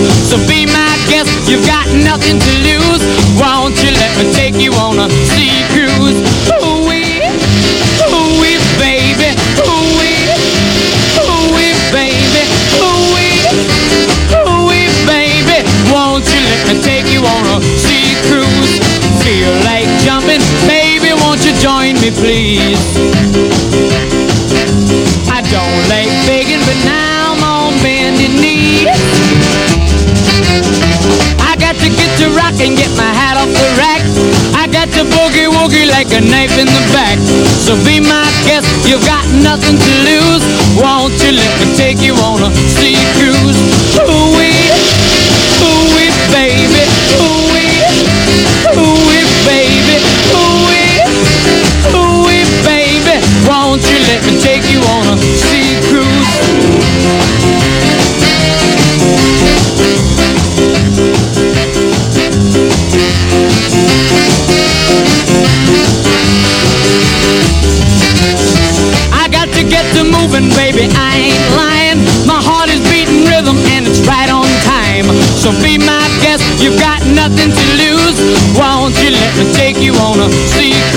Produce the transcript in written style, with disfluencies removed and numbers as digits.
So be my guest, you've got nothing to lose. Won't you let me take you on a sea cruise? Ooh-wee, ooh-wee, baby. Ooh-wee, ooh-wee, baby. Ooh-wee, ooh-wee, baby. Won't you let me take you on a sea cruise? Feel like jumping, baby, won't you join me, please? I don't like begging, but now I'm on bended knee. I got to get to rock and get my hat off the rack. I got to boogie woogie like a knife in the back. So be my guest, you've got nothing to lose. Won't you let me take you on a sea cruise? Ooh-wee, ooh-wee, baby. Ooh-wee, ooh-wee, baby. Ooh-wee, ooh-wee, baby. Won't you let me take you on a sea cruise? I got to get to moving, baby, I ain't lying. My heart is beating rhythm and it's right on time. So be my guest, you've got nothing to lose. Won't you let me take you on a sea